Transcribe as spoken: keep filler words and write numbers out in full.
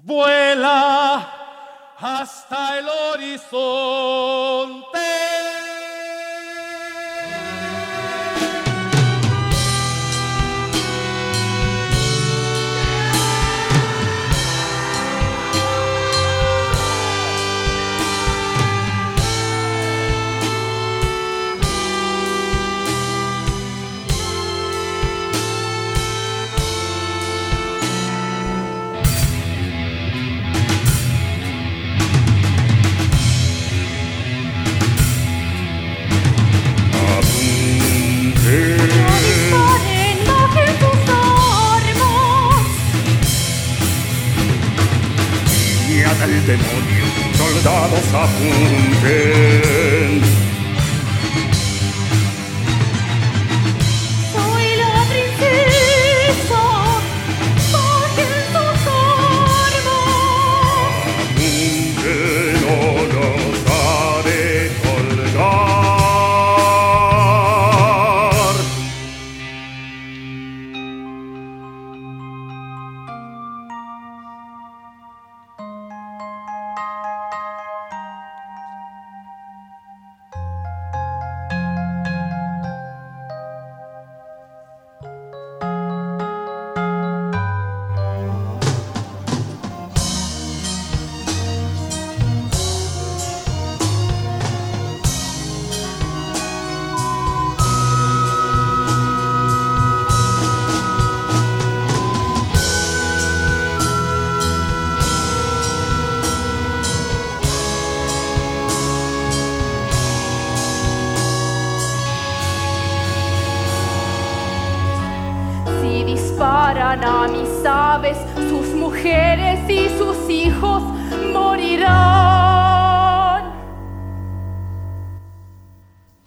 vuela hasta el horizonte. Del demonio, soldados apunten. Soy la princesa, bajen sus armas. Apunten o los haré colgar. Disparan a mis aves, sus mujeres y sus